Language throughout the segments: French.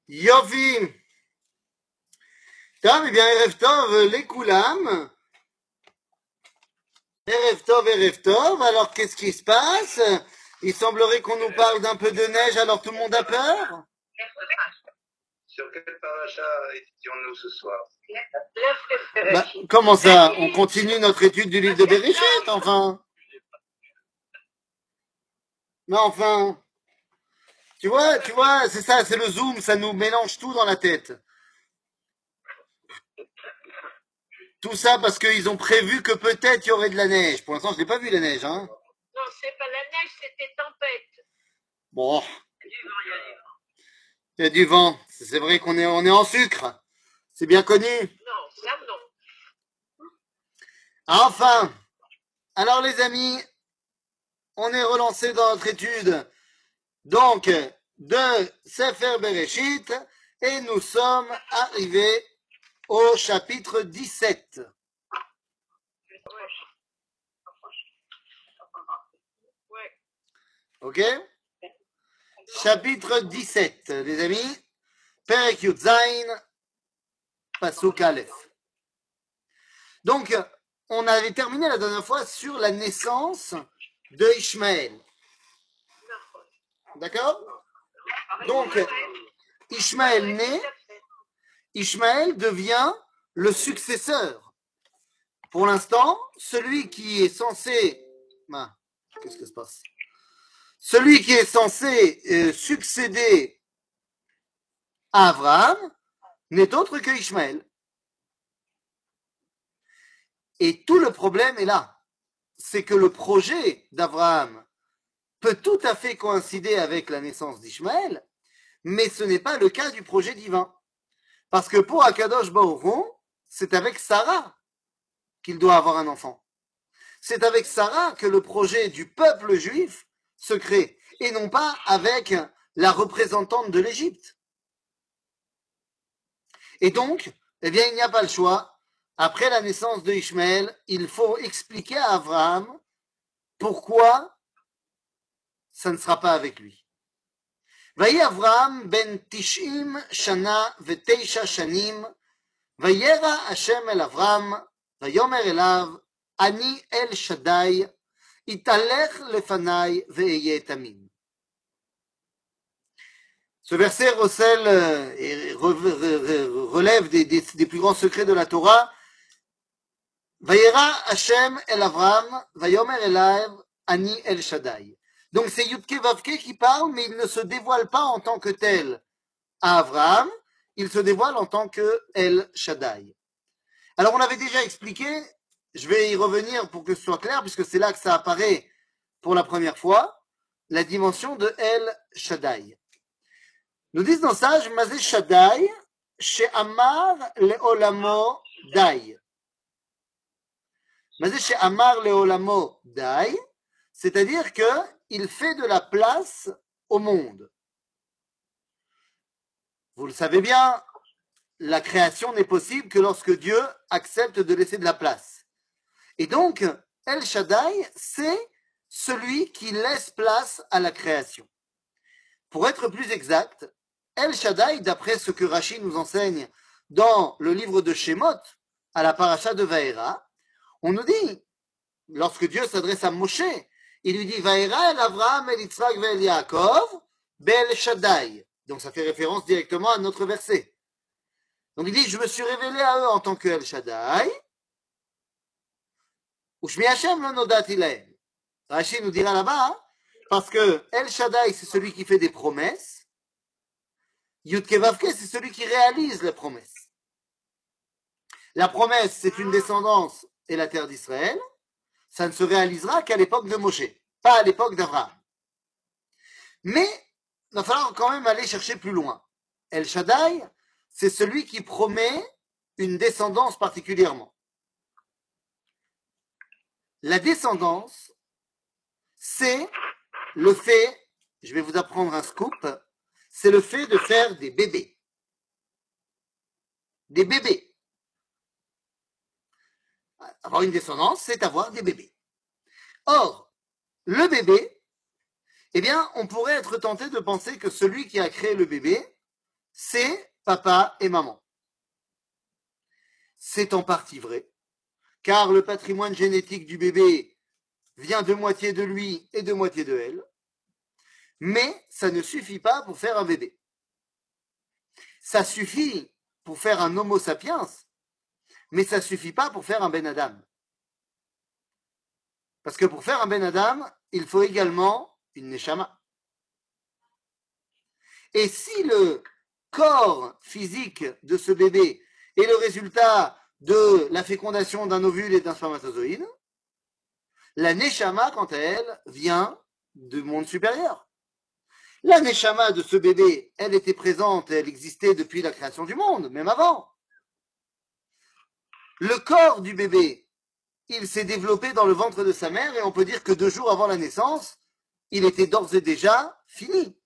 Yofi, eh bien, Erev Tov, les Koulam. Erev Tov, alors qu'est-ce qui se passe? Il semblerait qu'on nous parle d'un peu de neige, alors tout le monde a peur? Sur quelle paracha étudions-nous ce soir? Bah, comment ça? On continue notre étude du livre de Bereshit, enfin. Mais enfin, tu vois, c'est ça, c'est le zoom, ça nous mélange tout dans la tête. Tout ça parce qu'ils ont prévu que peut-être il y aurait de la neige. Pour l'instant, je n'ai pas vu la neige, hein. Non, c'est pas la neige, c'était tempête. Bon. Il y a du vent. C'est vrai qu'on est, on est en sucre. C'est bien connu. Non, ça non. Enfin. Alors les amis, on est relancé dans notre étude. Donc, de Sefer Bereshit. Et nous sommes arrivés au chapitre 17. Ouais. Ok? Chapitre 17, les amis. Perek Yud Zayin, Pasuk Aleph. Donc, on avait terminé la dernière fois sur la naissance de Ishmaël. D'accord? Donc, Ishmaël naît, Ishmaël devient le successeur. Pour l'instant, celui qui est censé... Ah, qu'est-ce que se passe? Celui qui est censé succéder à Abraham n'est autre que Ishmaël. Et tout le problème est là. C'est que le projet d'Abraham peut tout à fait coïncider avec la naissance d'Ishmaël, mais ce n'est pas le cas du projet divin. Parce que pour Akadosh Baruch Hu, c'est avec Sarah qu'il doit avoir un enfant. C'est avec Sarah que le projet du peuple juif se crée, et non pas avec la représentante de l'Égypte. Et donc, eh bien, il n'y a pas le choix. Après la naissance de Ishmaël, il faut expliquer à Abraham pourquoi ça ne sera pas avec lui. ויהי אברהם בן 90 שנה ו9 שנים, וירא השם אל אברהם, ויאמר אליו, אני אל שדי, התהלך לפניי ואהיה תמים. Ce verset recèle et relève des plus grands secrets de la Torah. Vayera Hashem el Avram, vayomer elav, ani el Shaddai. Donc c'est Yudke Vavke qui parle, mais il ne se dévoile pas en tant que tel à Abraham, il se dévoile en tant que El Shaddai. Alors on avait déjà expliqué, je vais y revenir pour que ce soit clair, puisque c'est là que ça apparaît pour la première fois, la dimension de El Shaddai. Nous disent dans Sage, Mazé Shaddai, She'amar le'olamo dai. Mazé She'amar le'olamo dai, c'est-à-dire qu'il fait de la place au monde. Vous le savez bien, la création n'est possible que lorsque Dieu accepte de laisser de la place. Et donc, El Shaddai, c'est celui qui laisse place à la création. Pour être plus exact, El Shaddai, d'après ce que Rashi nous enseigne dans le livre de Shemot, à la paracha de Vaera, on nous dit, lorsque Dieu s'adresse à Moshe, il lui dit Vaera el Avraham el Yitzhak vel Yaakov bel Shaddai. Donc ça fait référence directement à notre verset. Donc il dit, je me suis révélé à eux en tant que El Shaddai, ou Shmi Hashem lo nodati lahem. Rashi nous dira là-bas, parce que El Shaddai, c'est celui qui fait des promesses, Yudke Vavke, c'est celui qui réalise les promesses. La promesse, c'est une descendance et la terre d'Israël. Ça ne se réalisera qu'à l'époque de Moshe, pas à l'époque d'Abraham. Mais il va falloir quand même aller chercher plus loin. El Shaddai, c'est celui qui promet une descendance particulièrement. La descendance, c'est le fait, je vais vous apprendre un scoop, c'est le fait de faire des bébés. Des bébés. Avoir une descendance, c'est avoir des bébés. Or, le bébé, eh bien, on pourrait être tenté de penser que celui qui a créé le bébé, c'est papa et maman. C'est en partie vrai, car le patrimoine génétique du bébé vient de moitié de lui et de moitié de elle, mais ça ne suffit pas pour faire un bébé. Ça suffit pour faire un homo sapiens, mais ça suffit pas pour faire un Ben Adam. Parce que pour faire un Ben Adam, il faut également une Neshama. Et si le corps physique de ce bébé est le résultat de la fécondation d'un ovule et d'un spermatozoïde, la Neshama, quant à elle, vient du monde supérieur. La Neshama de ce bébé, elle était présente, elle existait depuis la création du monde, même avant. Le corps du bébé, il s'est développé dans le ventre de sa mère et on peut dire que 2 jours avant la naissance, il était d'ores et déjà fini.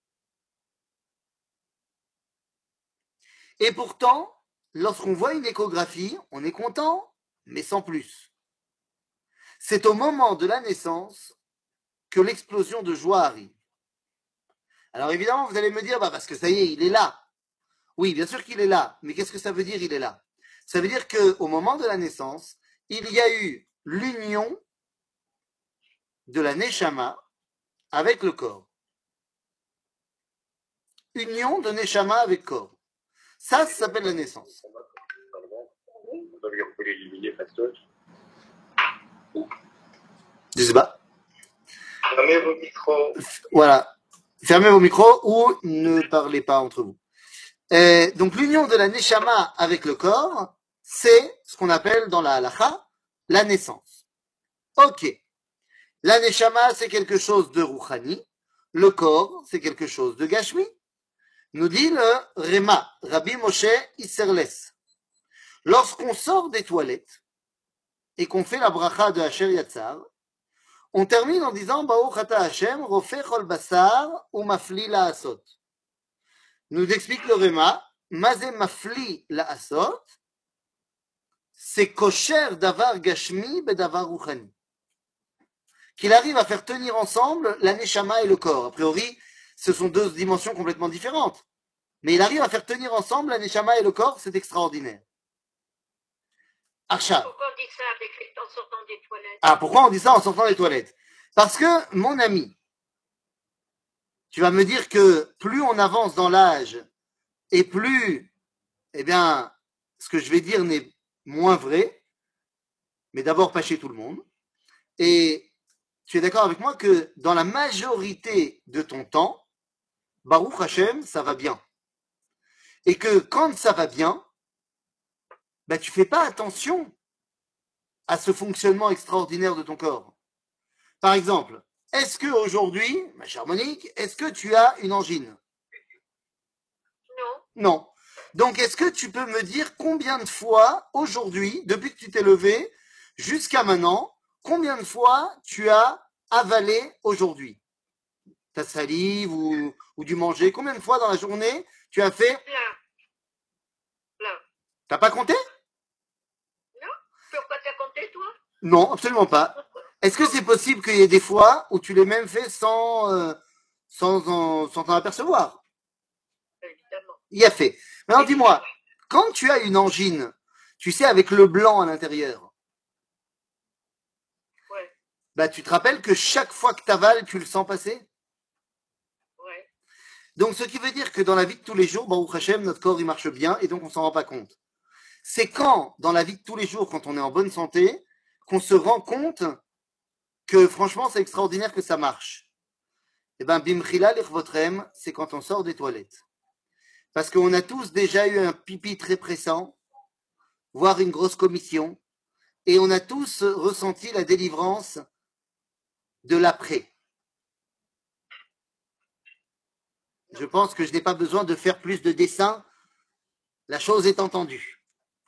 Et pourtant, lorsqu'on voit une échographie, on est content, mais sans plus. C'est au moment de la naissance que l'explosion de joie arrive. Alors évidemment, vous allez me dire, parce que ça y est, il est là. Oui, bien sûr qu'il est là, mais qu'est-ce que ça veut dire, il est là? Ça veut dire qu'au moment de la naissance, il y a eu l'union de la Neshama avec le corps. Union de Neshama avec corps. Ça s'appelle la naissance. Je sais pas. Fermez vos micros. Voilà. Fermez vos micros ou ne parlez pas entre vous. Donc l'union de la Neshama avec le corps, c'est ce qu'on appelle dans la halacha la naissance. Ok. La Neshama, c'est quelque chose de Rouhani. Le corps, c'est quelque chose de Gashmi. Nous dit le Réma, Rabbi Moshe Isserles. Lorsqu'on sort des toilettes et qu'on fait la bracha de Asher Yatzar, on termine en disant Baruch ata Hashem, rofeh chol basar ou mafli la asot. Nous explique le Réma, Mazé mafli la asot, c'est kosher davar gashmi bedavar ruchani. Qu'il arrive à faire tenir ensemble la neshama et le corps. A priori, ce sont 2 dimensions complètement différentes. Mais il arrive à faire tenir ensemble la neshama et le corps, c'est extraordinaire. Acha. Pourquoi on dit ça en sortant des toilettes? Ah, pourquoi on dit ça en sortant des toilettes? Parce que, mon ami, tu vas me dire que plus on avance dans l'âge et plus, eh bien, ce que je vais dire n'est moins vrai, mais d'abord pas chez tout le monde. Et tu es d'accord avec moi que dans la majorité de ton temps, Baruch Hashem, ça va bien. Et que quand ça va bien, tu fais pas attention à ce fonctionnement extraordinaire de ton corps. Par exemple, est-ce que aujourd'hui, ma chère Monique, est-ce que tu as une angine? Non. Non. Donc, est-ce que tu peux me dire combien de fois aujourd'hui, depuis que tu t'es levé jusqu'à maintenant, combien de fois tu as avalé aujourd'hui? Ta salive ou du manger, combien de fois dans la journée tu as fait? Plein. T'as pas compté? Non. Pourquoi t'as compté, toi? Non, absolument pas. Est-ce que c'est possible qu'il y ait des fois où tu l'aies même fait sans t'en apercevoir? Évidemment. Il y a fait. Maintenant, dis-moi, quand tu as une angine, tu sais, avec le blanc à l'intérieur, ouais. Tu te rappelles que chaque fois que tu avales, tu le sens passer? Ouais. Donc, ce qui veut dire que dans la vie de tous les jours, Baruch Hashem, notre corps, il marche bien et donc on s'en rend pas compte. C'est quand, dans la vie de tous les jours, quand on est en bonne santé, qu'on se rend compte que franchement, c'est extraordinaire que ça marche. Eh bien, bimchila l'irvotrem, c'est quand on sort des toilettes. Parce qu'on a tous déjà eu un pipi très pressant, voire une grosse commission, et on a tous ressenti la délivrance de l'après. Je pense que je n'ai pas besoin de faire plus de dessins. La chose est entendue.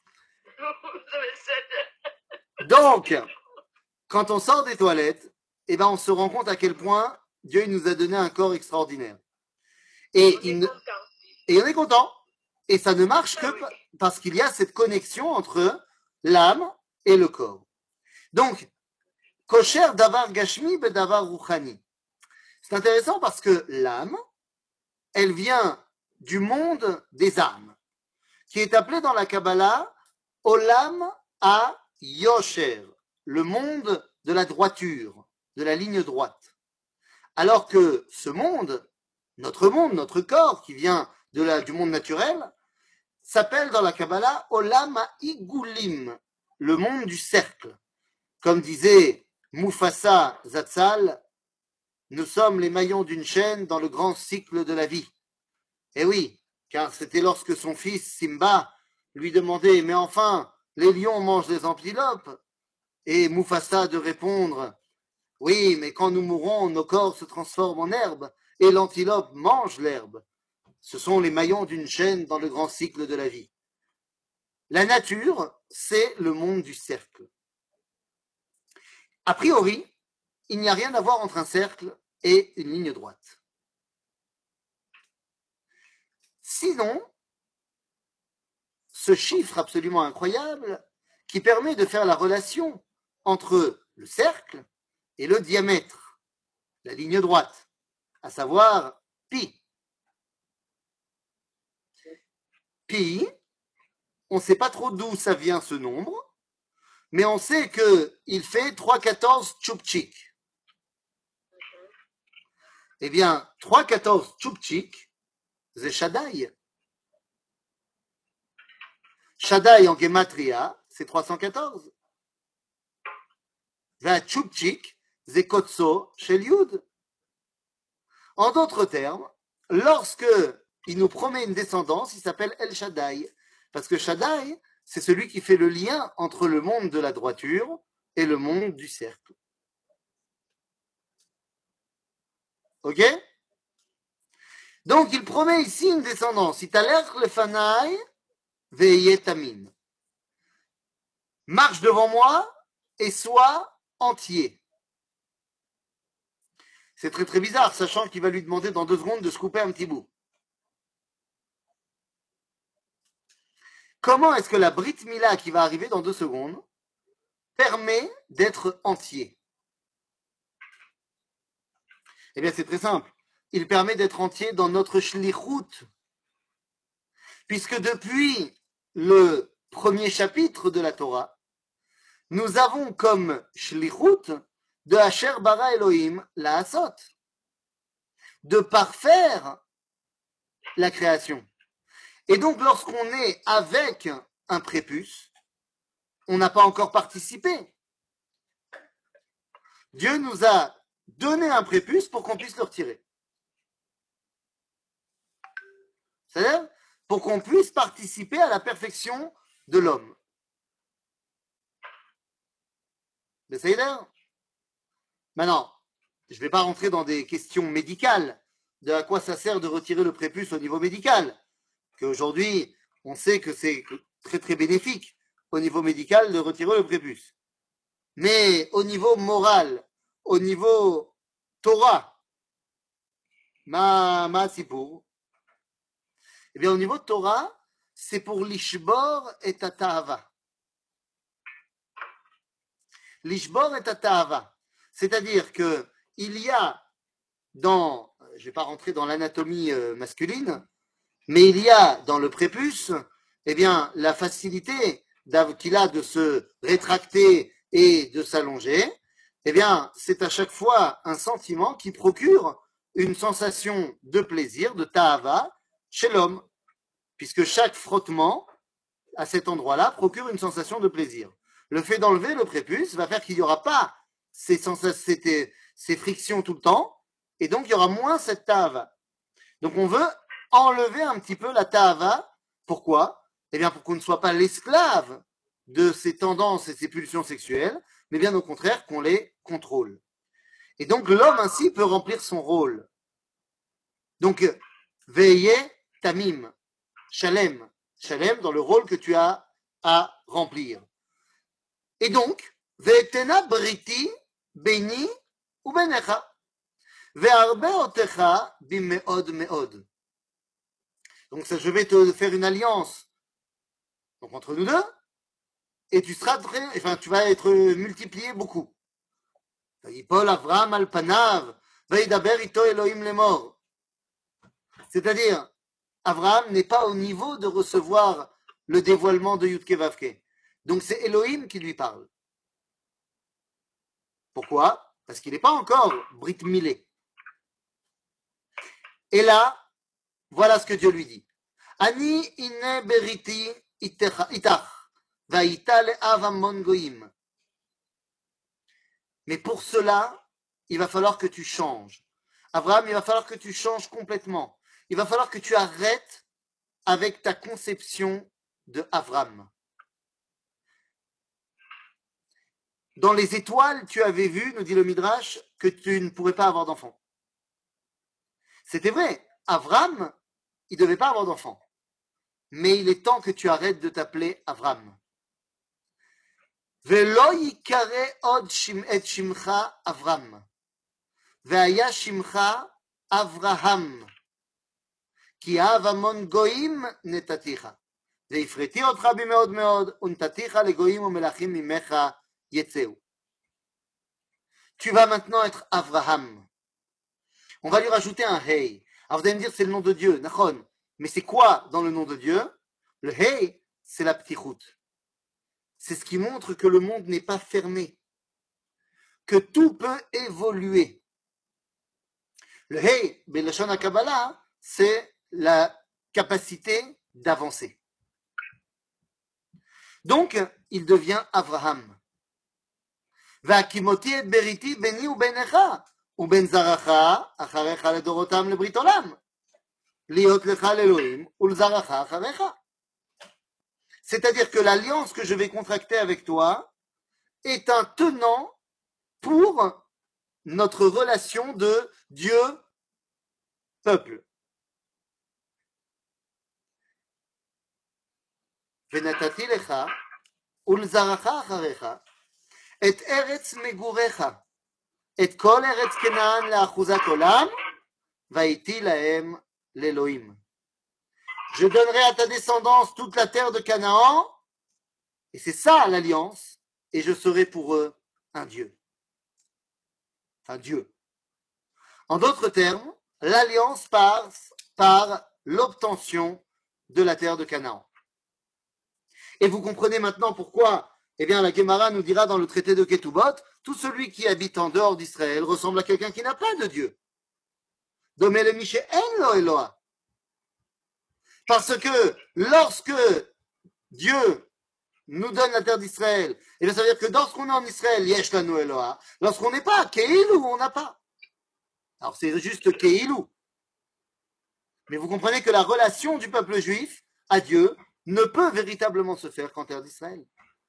Donc, quand on sort des toilettes, on se rend compte à quel point Dieu nous a donné un corps extraordinaire. Et on est content. Et ça ne marche que parce qu'il y a cette connexion entre l'âme et le corps. Donc, kosher davar gashmi bedavar ruchani. C'est intéressant parce que l'âme, elle vient du monde des âmes, qui est appelé dans la Kabbalah Olam ha-Yosher, le monde de la droiture, de la ligne droite. Alors que ce monde, notre corps, qui vient du monde naturel, s'appelle dans la Kabbalah Olam ha-Igulim, le monde du cercle. Comme disait Mufasa Zatzal, nous sommes les maillons d'une chaîne dans le grand cycle de la vie. Eh oui, car c'était lorsque son fils Simba lui demandait « Mais enfin, les lions mangent les antilopes ?» Et Mufasa de répondre « Oui, mais quand nous mourrons, nos corps se transforment en herbe et l'antilope mange l'herbe. Ce sont les maillons d'une chaîne dans le grand cycle de la vie. » La nature, c'est le monde du cercle. A priori, il n'y a rien à voir entre un cercle et une ligne droite. Sinon, ce chiffre absolument incroyable qui permet de faire la relation entre le cercle et le diamètre, la ligne droite, à savoir pi. Pi, on ne sait pas trop d'où ça vient ce nombre, mais on sait qu'il fait 3,14 tchoupchik. Eh bien, 3,14 tchoupchik, c'est Shaddai. Shaddai en gematria, c'est 314. Va tchoupchik, c'est kotso shel yud. En d'autres termes, lorsque il nous promet une descendance, il s'appelle El Shaddai. Parce que Shaddai, c'est celui qui fait le lien entre le monde de la droiture et le monde du cercle. Ok? Donc il promet ici une descendance. Italer le fanai veyetamim. Marche devant moi et sois entier. C'est très très bizarre, sachant qu'il va lui demander dans 2 secondes de se couper un petit bout. Comment est-ce que la Brit Mila qui va arriver dans 2 secondes permet d'être entier? Eh bien, c'est très simple. Il permet d'être entier dans notre shlichut. Puisque depuis le premier chapitre de la Torah, nous avons comme shlichut de Asher bara Elohim la Asot, de parfaire la création. Et donc, lorsqu'on est avec un prépuce, on n'a pas encore participé. Dieu nous a donné un prépuce pour qu'on puisse le retirer. C'est-à-dire pour qu'on puisse participer à la perfection de l'homme. C'est-à-dire maintenant, je ne vais pas rentrer dans des questions médicales, de à quoi ça sert de retirer le prépuce au niveau médical, qu'aujourd'hui, on sait que c'est très très bénéfique au niveau médical de retirer le prépuce. Mais au niveau moral, au niveau Torah, ma sipour, eh bien au niveau de Torah, c'est pour l'ishbor et tatahava. L'ishbor et tatahava. C'est-à-dire que il y a dans, je ne vais pas rentrer dans l'anatomie masculine, mais il y a dans le prépuce, eh bien, la facilité qu'il a de se rétracter et de s'allonger, eh bien, c'est à chaque fois un sentiment qui procure une sensation de plaisir, de ta'ava, chez l'homme, puisque chaque frottement à cet endroit-là procure une sensation de plaisir. Le fait d'enlever le prépuce va faire qu'il n'y aura pas ces frictions tout le temps, et donc il y aura moins cette ta'ava. Donc on veut enlever un petit peu la ta'ava. Pourquoi? Eh bien pour qu'on ne soit pas l'esclave de ces tendances et ces pulsions sexuelles, mais bien au contraire qu'on les contrôle. Et donc l'homme ainsi peut remplir son rôle. Donc veillez tamim, shalem, shalem dans le rôle que tu as à remplir. Et donc, ve'etena briti beni ou benecha. Ve'arbe otecha bimeod meod. Donc je vais te faire une alliance donc, entre nous deux, et tu vas être multiplié beaucoup. Vayipol Avram al panav, vayidaber ito Elohim lemor. C'est-à-dire, Abraham n'est pas au niveau de recevoir le dévoilement de Yudke Vavke. Donc c'est Elohim qui lui parle. Pourquoi? Parce qu'il n'est pas encore Brit Milé. Et là, voilà ce que Dieu lui dit. Ani ine beriti itach, vaïta le'av hamon goïm. Mais pour cela, il va falloir que tu changes. Abraham, il va falloir que tu changes complètement. Il va falloir que tu arrêtes avec ta conception de Avram. Dans les étoiles, tu avais vu, nous dit le Midrash, que tu ne pourrais pas avoir d'enfant. C'était vrai. Avram, il ne devait pas avoir d'enfant. Mais il est temps que tu arrêtes de t'appeler Avram. Velo yikare od et shimcha Avram. Ve'aya shimcha Avraham. Ki avamon goim netaticha. Ve'ifreti otcha bimeod meod, untaticha le goim umelachim mimecha yetzeu. Tu vas maintenant être Avraham. On va lui rajouter un Hey. Alors vous allez me dire, c'est le nom de Dieu, Nachon. Mais c'est quoi dans le nom de Dieu? Le Hey, c'est la ptichut. C'est ce qui montre que le monde n'est pas fermé, que tout peut évoluer. Le Hey, Belashon HaKabbalah, c'est la capacité d'avancer. Donc, il devient Avraham. והקימותי את בריתי ביני וביניך ובין זרעך אחריך לדורותם לברית עולם להיות לך לאלוהים ולזרעך אחריך. C'est-à-dire que l'alliance que je vais contracter avec toi est un tenant pour notre relation de Dieu-peuple. ונתתי לך ולזרעך אחריך את ארץ מגוריך, את כל ארץ כנען לאחוזת עולם, והייתי להם לאלוהים. Je donnerai à ta descendance toute la terre de Canaan, et c'est ça l'alliance, et je serai pour eux un Dieu. Enfin, Dieu. En d'autres termes, l'alliance passe par l'obtention de la terre de Canaan. Et vous comprenez maintenant pourquoi, eh bien, la Gemara nous dira dans le traité de Ketubot, tout celui qui habite en dehors d'Israël ressemble à quelqu'un qui n'a pas de Dieu. Domele Mishe en lo Eloa. Parce que lorsque Dieu nous donne la terre d'Israël, et bien ça veut dire que lorsqu'on est en Israël, yesh lanu Eloa, lorsqu'on n'est pas, keilou, on n'a pas. Alors c'est juste keilou. Mais vous comprenez que la relation du peuple juif à Dieu ne peut véritablement se faire qu'en terre d'Israël.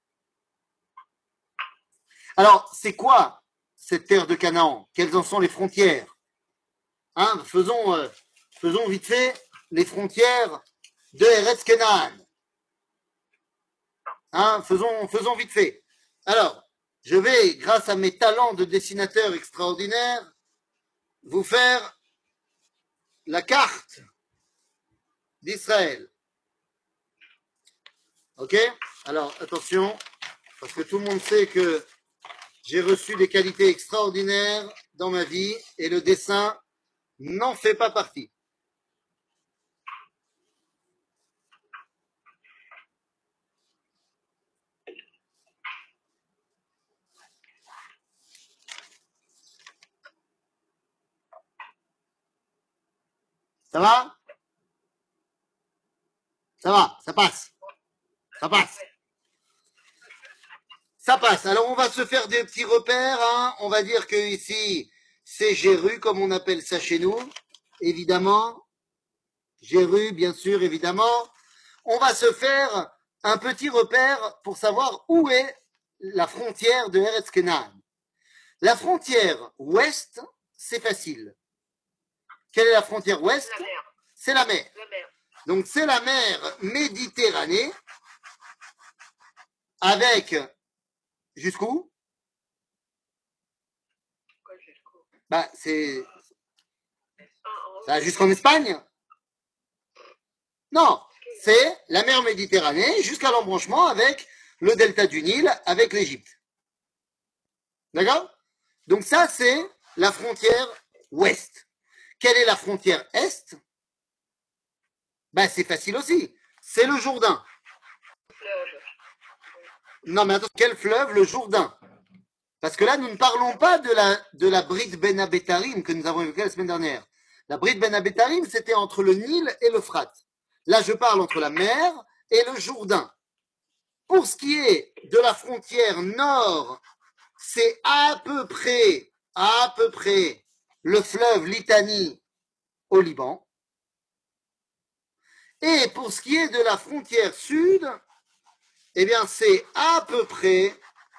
Alors, c'est quoi cette terre de Canaan? Quelles en sont les frontières? Hein, faisons vite fait les frontières de Eretz Canaan. Hein, faisons vite fait. Alors, je vais, grâce à mes talents de dessinateur extraordinaire, vous faire la carte d'Israël. Ok? Alors, attention, parce que tout le monde sait que j'ai reçu des qualités extraordinaires dans ma vie et le dessin n'en fait pas partie. Ça va? Ça va, ça passe. Ça passe. Ça passe. Alors on va se faire des petits repères. Hein. On va dire que ici, c'est Jéru, comme on appelle ça chez nous. Évidemment. Jéru, bien sûr, évidemment. On va se faire un petit repère pour savoir où est la frontière de Eretz Kenan. La frontière ouest, c'est facile. Quelle est la frontière ouest? La mer. C'est la mer. La mer. Donc c'est la mer Méditerranée avec jusqu'où? Quoi, jusqu'où? Bah c'est Ah, jusqu'en Espagne. Non, c'est la mer Méditerranée jusqu'à l'embranchement avec le delta du Nil, avec l'Égypte. D'accord? Donc ça, c'est la frontière ouest. Quelle est la frontière est? Ben, c'est facile aussi. C'est le Jourdain. Fleuve. Non, mais attends, quel fleuve? Le Jourdain. Parce que là, nous ne parlons pas de la Brit Ben Abetarim que nous avons évoquée la semaine dernière. La Brit Ben Abetarim, c'était entre le Nil et l'Euphrate. Là, je parle entre la mer et le Jourdain. Pour ce qui est de la frontière nord, c'est à peu près le fleuve Litani au Liban. Et pour ce qui est de la frontière sud, eh bien, c'est à peu près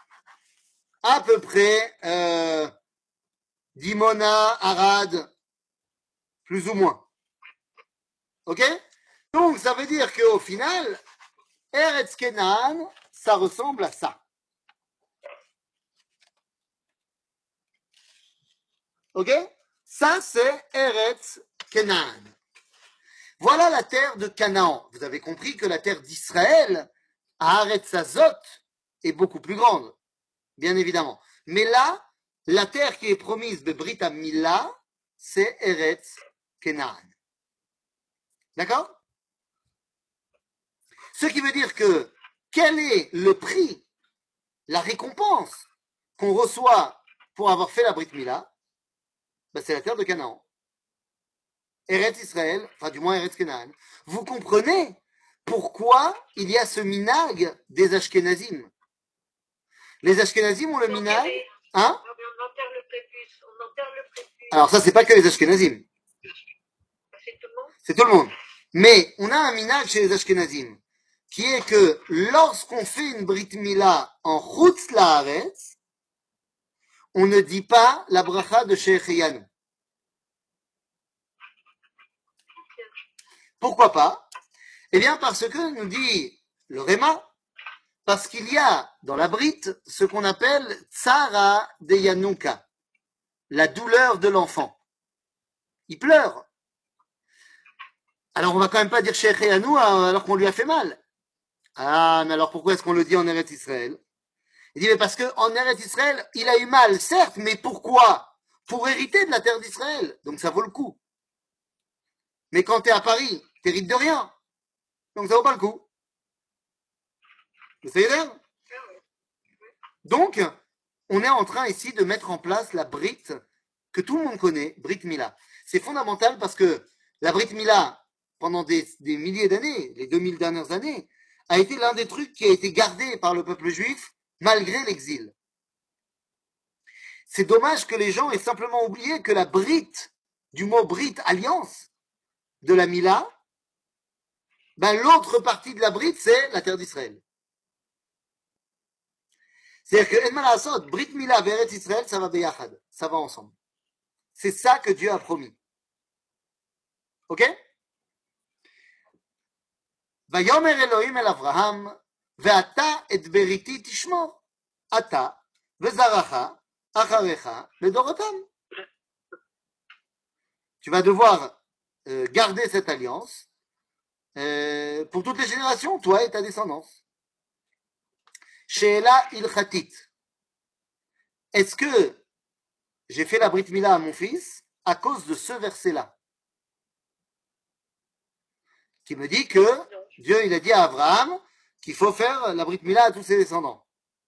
Dimona, Arad, plus ou moins. Ok? Donc, ça veut dire qu'au final, Eretz Kenan, ça ressemble à ça. Ok? Ça, c'est Eretz Kenan. Voilà la terre de Canaan. Vous avez compris que la terre d'Israël, à Eretz Azot, est beaucoup plus grande, bien évidemment. Mais là, la terre qui est promise de Brit Mila, c'est Eretz Kenan. D'accord? Ce qui veut dire que quel est le prix, la récompense qu'on reçoit pour avoir fait la Brit Mila? Ben, c'est la terre de Canaan. Eretz Israël, enfin du moins Eretz Kenan. Vous comprenez pourquoi il y a ce minag des Ashkenazim? Les Ashkenazim ont le minag, hein? Non, mais on enterre le prépuce. On enterre le prépuce. Alors ça, c'est pas que les Ashkenazim, C'est tout le monde. c'est tout le monde. Mais on a un minag chez les Ashkenazim, qui est que lorsqu'on fait une Brit Mila en Chutz Laaretz, on ne dit pas la bracha de Shechianu. Pourquoi pas? Eh bien parce que nous dit le Réma, parce qu'il y a dans la brite ce qu'on appelle Tsara de Yanouka, la douleur de l'enfant. Il pleure. Alors on va quand même pas dire Sheikh Yanou alors qu'on lui a fait mal. Ah, mais alors pourquoi est-ce qu'on le dit en Eretz Israël? Il dit mais parce qu'en Eretz Israël, il a eu mal, certes, mais pourquoi? Pour hériter de la terre d'Israël. Donc ça vaut le coup. Mais quand tu es à Paris, tu hérites de rien. Donc ça vaut pas le coup. Vous savez d'ailleurs? Donc, on est en train ici de mettre en place la Brit que tout le monde connaît, Brit Mila. C'est fondamental parce que la Brit Mila, pendant des milliers d'années, les 2000 dernières années, a été l'un des trucs qui a été gardé par le peuple juif malgré l'exil. C'est dommage que les gens aient simplement oublié que la Brit, du mot Brit, alliance, de la Mila, ben l'autre partie de la Brit, c'est la terre d'Israël. C'est-à-dire que En Malasot, Brit Mila vers Israël, ça va beyachad, ça va ensemble. C'est ça que Dieu a promis. Ok? ויאמר אלוהים אל אברהם, ואתה את בריתי תשמור, אתה וזרעך אחריך לדורותם. Tu vas devoir garder cette alliance pour toutes les générations, toi et ta descendance. Sheela ilchatit. Est-ce que j'ai fait la Brit Mila à mon fils à cause de ce verset-là? Qui me dit que Dieu il a dit à Abraham qu'il faut faire la Brit Mila à tous ses descendants.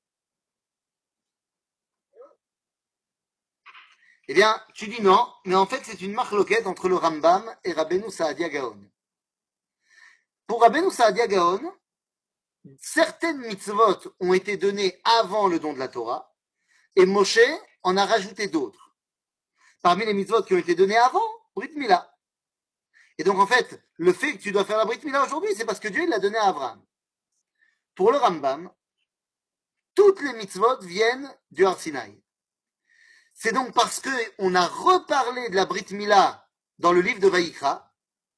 Eh bien, tu dis non, mais en fait, c'est une marloquette entre le Rambam et Rabbeinu Saadia Gaon. Pour Rabbeinu Saadia Gaon, certaines mitzvot ont été données avant le don de la Torah, et Moshe en a rajouté d'autres. Parmi les mitzvot qui ont été données avant, Brit Mila. Et donc, en fait, le fait que tu dois faire la Brit Mila aujourd'hui, c'est parce que Dieu l'a donné à Abraham. Pour le Rambam, toutes les mitzvot viennent du Har Sinaï. C'est donc parce qu'on a reparlé de la Brit Mila dans le livre de Vaïkra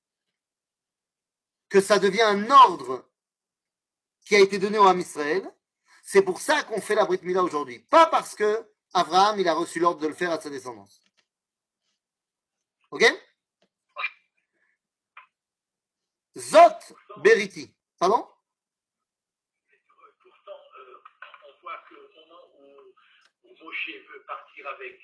que ça devient un ordre qui a été donné au Ham Israël. C'est pour ça qu'on fait la Brit Mila aujourd'hui. Pas parce que Abraham il a reçu l'ordre de le faire à sa descendance. Ok? Zot Beriti. Pardon? Pourtant, on voit que au moment où Moshe veut partir avec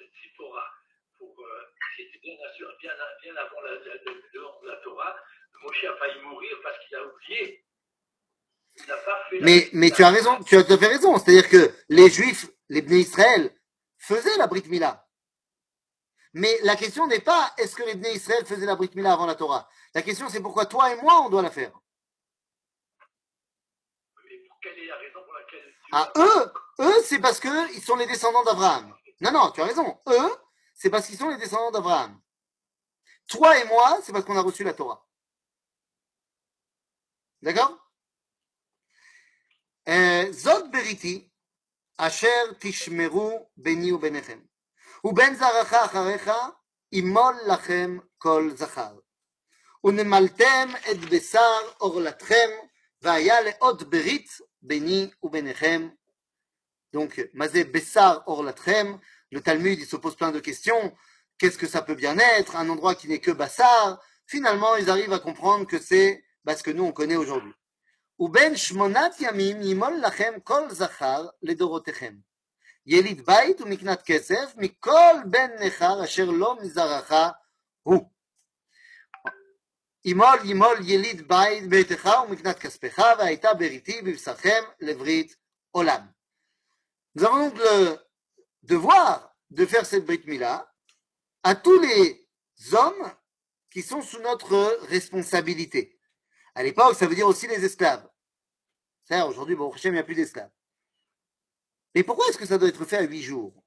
Tzipora, c'était bien avant la Torah, Moshe Moshe a failli mourir parce qu'il a oublié. Il n'a pas fait Mais tu as raison, tu as tout à fait raison. C'est-à-dire que les Juifs, les Bnei Israël, faisaient la Brit Mila. Mais la question n'est pas est-ce que les Bnei Israël faisaient la Brit Mila avant la Torah. La question c'est pourquoi toi et moi on doit la faire. Mais pour quelle est la raison pour laquelle Dieu Ah, eux, c'est parce qu'ils sont les descendants d'Abraham. Non, tu as raison. Eux, c'est parce qu'ils sont les descendants d'Abraham. Toi et moi, c'est parce qu'on a reçu la Torah. D'accord? Zot beriti, asher tishmeru beni u benechem. ובין זרעך אחריך ימול לכם כל זכר. ונמלתם את בשר עורלתכם, והיה לאות ברית ביני וביניכם. Donc, mazé bessar orlatchem, le Talmud, il se pose plein de questions. Qu'est-ce que ça peut bien être? Un endroit qui n'est que bassar. Finalement, ils arrivent à comprendre que c'est ce que nous, on connaît aujourd'hui. Ou ben shmonat yamim yimol lachem kol zachar ledorotechem. יליד בית ומקנת כסף מכל בן נכר אשר לא מזרעך הוא. ימול יליד בית ביתך ומקנת כספך והייתה בריתי בבשרכם לברית עולם. Nous avons donc le devoir de faire cette Brit Mila à tous les hommes qui sont sous notre responsabilité. À l'époque, ça veut dire aussi les esclaves. C'est-à-dire, aujourd'hui, bon, il n'y a plus d'esclaves. Mais pourquoi est-ce que ça doit être fait à 8 jours?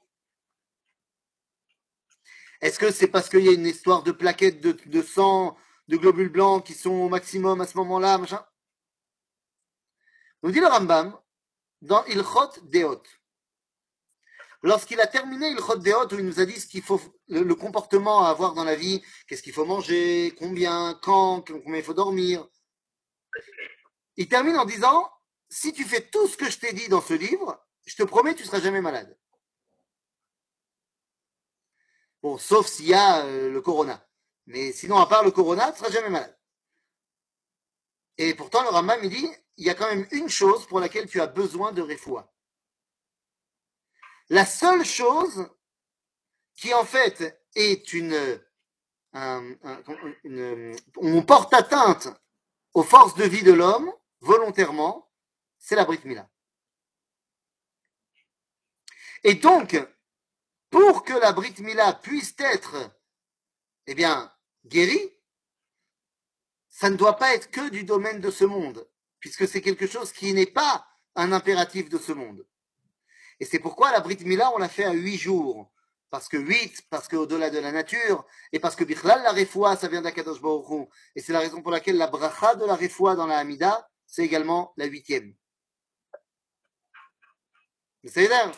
Est-ce que c'est parce qu'il y a une histoire de plaquettes de sang, de globules blancs qui sont au maximum à ce moment-là, machin? Nous dit le Rambam dans Ilchot Deot. Lorsqu'il a terminé Ilchot Deot, où il nous a dit ce qu'il faut, le comportement à avoir dans la vie, qu'est-ce qu'il faut manger, combien, quand, combien il faut dormir, il termine en disant, si tu fais tout ce que je t'ai dit dans ce livre, je te promets, tu ne seras jamais malade. Bon, sauf s'il y a le corona. Mais sinon, à part le corona, tu ne seras jamais malade. Et pourtant, le Rambam, il dit, il y a quand même une chose pour laquelle tu as besoin de refoua. La seule chose qui, en fait, est on porte atteinte aux forces de vie de l'homme, volontairement, c'est la Brit Mila. Et donc, pour que la Brit Mila puisse être, eh bien, guérie, ça ne doit pas être que du domaine de ce monde, puisque c'est quelque chose qui n'est pas un impératif de ce monde. Et c'est pourquoi la Brit Mila, on l'a fait à 8 jours. Parce que 8, parce qu'au-delà de la nature, et parce que Bichlal, la Refoua, ça vient d'Akadosh Baruch Hu. Et c'est la raison pour laquelle la bracha de la Refoua dans la Hamida, c'est également la 8e. C'est là.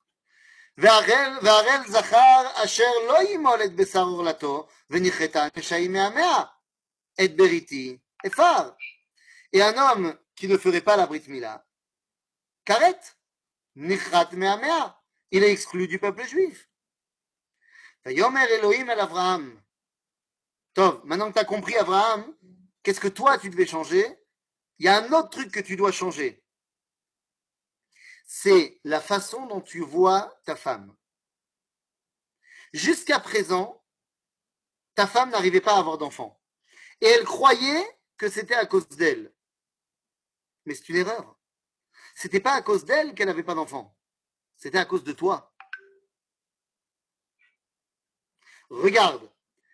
והרל זכר אשר לא ימול את בשר עורלתו וניחתה נשאים מהמאה את בריתי אפר. Et un homme qui ne ferait pas la Brit Mila, karet, nichat me'amea, il est exclu du peuple juif. Vayomer Elohim el Avraham. Tov, maintenant que tu as compris Abraham, qu'est-ce que toi tu devais changer? Il y a un autre truc que tu dois changer. C'est la façon dont tu vois ta femme. Jusqu'à présent, ta femme n'arrivait pas à avoir d'enfant. Et elle croyait que c'était à cause d'elle. Mais c'est une erreur. C'était pas à cause d'elle qu'elle n'avait pas d'enfant. C'était à cause de toi. Regarde.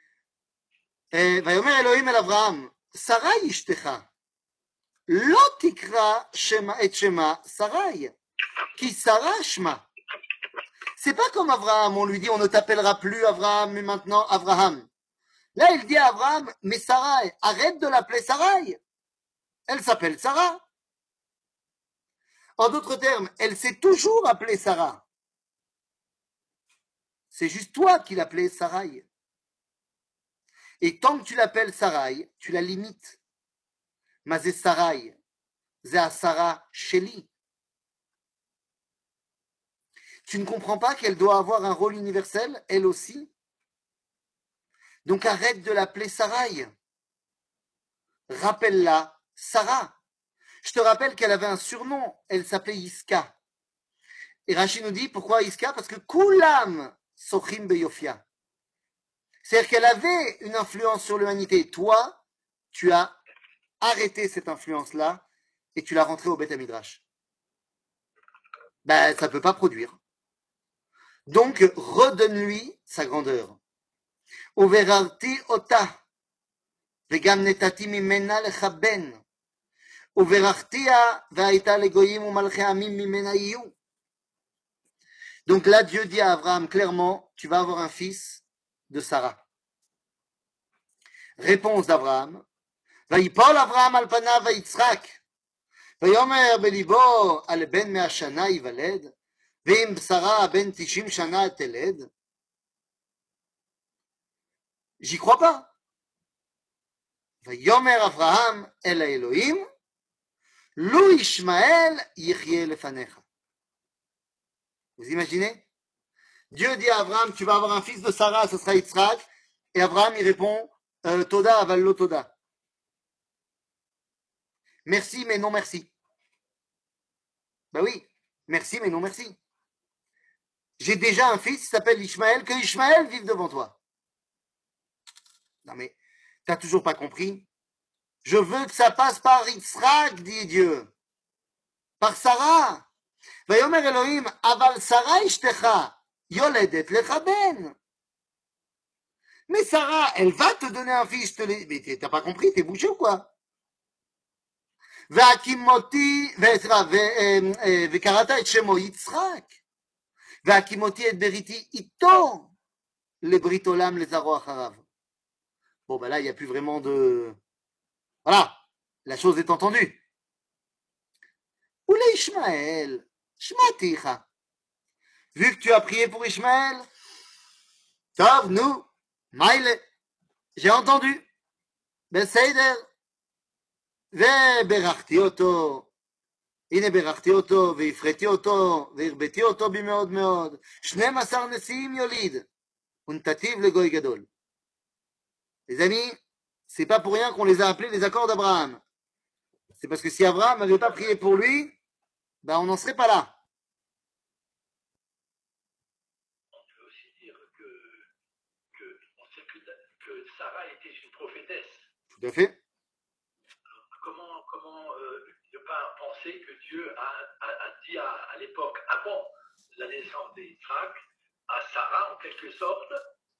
ויאמר אלוהים אל אברהם, שרי אשתך, לא תקרא את שמה שרי, כי שרה שמה. C'est pas comme Abraham, on lui dit on ne t'appellera plus Abraham, mais maintenant Abraham. Là, il dit à Abraham, mais Sarai, arrête de l'appeler Sarai. Elle s'appelle Sarah. En d'autres termes, elle s'est toujours appelée Sarah. C'est juste toi qui l'appelais Sarai. Et tant que tu l'appelles Sarai, tu la limites. Mazé Sarai, Zé Sarah Sheli. Tu ne comprends pas qu'elle doit avoir un rôle universel, elle aussi? Donc arrête de l'appeler Sarai. Rappelle-la Sarah. Je te rappelle qu'elle avait un surnom, elle s'appelait Iska. Et Rachid nous dit, pourquoi Iska? Parce que Kulam Sochim Beyofia. C'est-à-dire qu'elle avait une influence sur l'humanité. Toi, tu as arrêté cette influence-là et tu l'as rentrée au Beth Midrash. Ben, ça ne peut pas produire. Donc, redonne-lui sa grandeur. Uverarti ota, vegam netati mimena lecha ben. Uverachtia ve'aita legoyim umalchei amim mimena yiyu. Donc là, Dieu dit à Abraham clairement, tu vas avoir un fils de Sarah. Réponse d'Abraham. ויפול אברהם על פניו ויצחק, ויאמר בליבו על בן 100 שנה ייוולד, ואם שרה בן 90 שנה תלד. J'y crois pas. ויאמר אברהם אל האלוהים, לו ישמעאל יחיה לפניך. Vous imaginez? Dieu dit à Abraham, tu vas avoir un fils de Sarah, ce sera Yitzhak. Et Abraham, il répond, Toda aval lo toda. Merci, mais non merci. Ben oui, merci, mais non merci. J'ai déjà un fils qui s'appelle Ishmaël, que Ishmaël vive devant toi. Non mais, t'as toujours pas compris? Je veux que ça passe par Yitzhak, dit Dieu. Par Sarah. ויאמר אלוהים, אבל שרה אשתך יולדת לך בן. Mais Sarah, elle va te donner un fils. Mais t'as pas compris, t'es bouché ou quoi? והקימותי, וקראת את שמו יצחק. והקימותי את בריתי איתו, לברית עולם לזרוע אחריו. Bon, ben là, il n'y a plus vraiment de... Voilà, la chose est entendue. Oulé Ishmaël, Shmaticha. Vu que tu as prié pour Ishmaël, Tov, nous, Maïle, j'ai entendu. בסדר. וברכתי אותו. הנה ברכתי אותו, והפרתי אותו, והרביתי אותו במאוד מאוד. 12 נשיאים יוליד. ונתתיו לגוי גדול. Les amis, c'est pas pour rien qu'on les a appelés les accords d'Abraham. C'est parce que si Abraham n'avait pas prié pour lui, ben on n'en serait pas là. On peut aussi dire on sait que Sarah était une prophétesse. Tout à fait. Comment ne pas penser que Dieu a dit à l'époque, avant la naissance d'Isaac, à Sarah, en quelque sorte,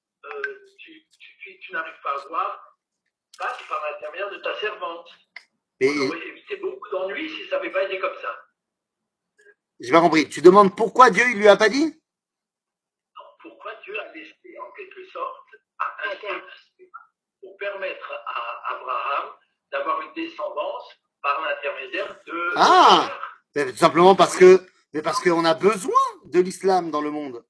tu n'arrives pas à voir, passe par l'intermédiaire de ta servante. Et On aurait évité beaucoup d'ennuis si ça n'avait pas été comme ça. j'ai pas compris. Tu demandes pourquoi Dieu il lui a pas dit? Non, pourquoi Dieu a laissé en quelque sorte un step pour permettre à Abraham d'avoir une descendance par l'intermédiaire de... Ah, tout simplement parce que, mais parce qu'on a besoin de l'islam dans le monde.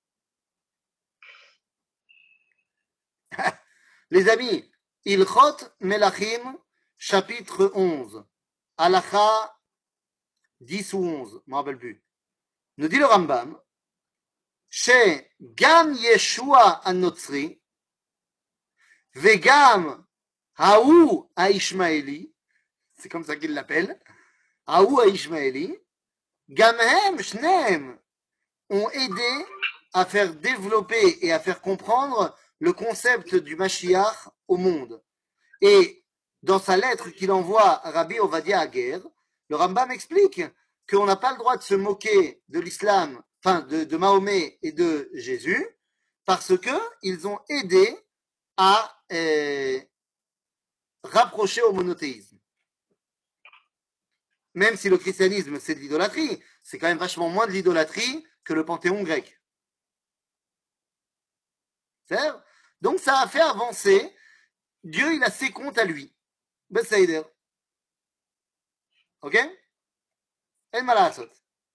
Les amis, Ilchot Melachim, chapitre 11, Halacha 10 ou 11, je ne me rappelle plus. Nous dit le Rambam, chez Gam Yeshua Anotzri, Vegam Haou Aishmaeli, c'est comme ça qu'il l'appelle, Haou Aishmaeli, Gamhem Shneem ont aidé à faire développer et à faire comprendre le concept du Mashiach au monde. Et dans sa lettre qu'il envoie à Rabbi Ovadia Aguer, le Rambam explique qu'on n'a pas le droit de se moquer de l'islam, enfin de Mahomet et de Jésus, parce qu'ils ont aidé à rapprocher au monothéisme. Même si le christianisme c'est de l'idolâtrie, c'est quand même vachement moins de l'idolâtrie que le panthéon grec. C'est-à-dire, donc ça a fait avancer. Dieu, il a ses comptes à lui. Besséider. Ok? El Malasot.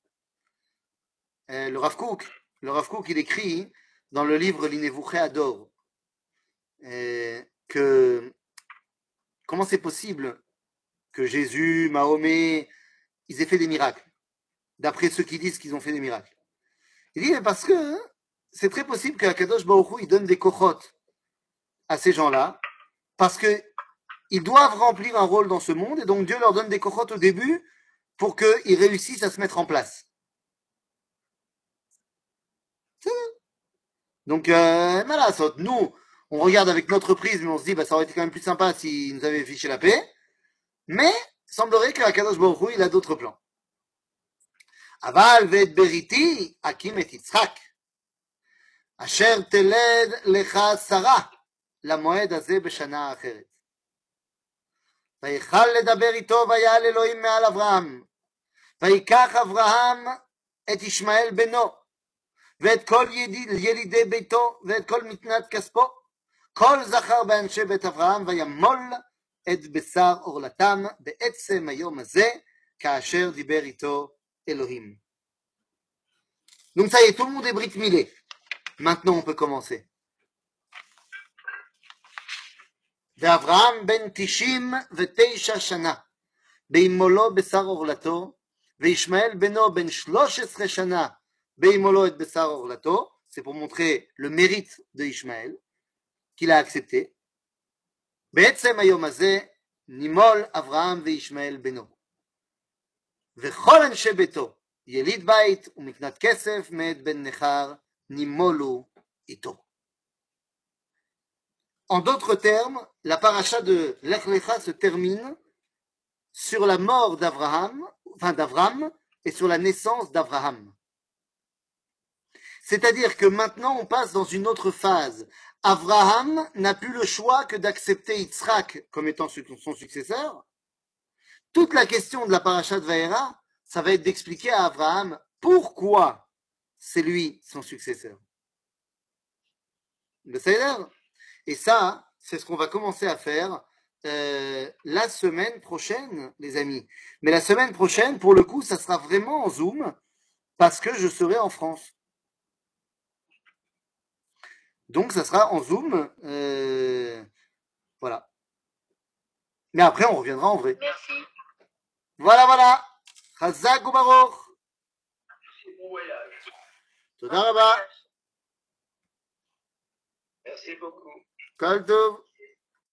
Le Rav Kook, il écrit dans le livre L'Inevouché Ador que comment c'est possible que Jésus, Mahomet, ils aient fait des miracles, d'après ceux qui disent qu'ils ont fait des miracles. Il dit, mais parce que c'est très possible que Akadosh Baruch Hu, il donne des kochot à ces gens-là, parce qu'ils doivent remplir un rôle dans ce monde, et donc Dieu leur donne des kochot au début pour qu'ils réussissent à se mettre en place. Donc, nous, on regarde avec notre prisme, on se dit, bah, ça aurait été quand même plus sympa s'il nous avait fiché la paix. Mais, semblerait qu'Akadosh Baruch Hu, il a d'autres plans. Aval ve'et beriti, akim et Yitzhak. Asher teled lecha Sarah, למועד הזה בשנה האחרת. ויכל לדבר איתו ויעל אלוהים מעל אברהם. ויקח אברהם את ישמעאל בנו, ואת כל ילידי ביתו, ואת כל מתנת כספו, כל זכר באנשי בית אברהם, וימול את בשר עורלתם בעצם היום הזה, כאשר דיבר איתו אלוהים. Donc ça y est, tout le monde est brit milé. Maintenant on peut commencer. ואברהם בן 99 שנה, בימולו בשר עורלתו, וישמעאל בנו בן 13 שנה, בימולו את בשר עורלתו, c'est pour montrer le mérite de Ishmaël, qu'il a accepté. בעצם היום הזה, נימול אברהם וישמעאל בנו. וכל אנשי ביתו, יליד בית ומקנת כסף, מאת בן נכר, נימולו איתו. En d'autres termes, la paracha de Lech Lecha se termine sur la mort d'Abraham et sur la naissance d'Abraham. C'est-à-dire que maintenant on passe dans une autre phase. Abraham n'a plus le choix que d'accepter Yitzhak comme étant son successeur. Toute la question de la paracha de Vaïra, ça va être d'expliquer à Abraham pourquoi c'est lui son successeur. Et ça, c'est ce qu'on va commencer à faire la semaine prochaine, les amis. Mais la semaine prochaine, pour le coup, ça sera vraiment en Zoom parce que je serai en France. Donc, ça sera en Zoom. Voilà. Mais après, on reviendra en vrai. Merci. Voilà, voilà. Chazak ou Baruch. Merci, bon voyage. Toda Rabba. Merci beaucoup. Kol Tov.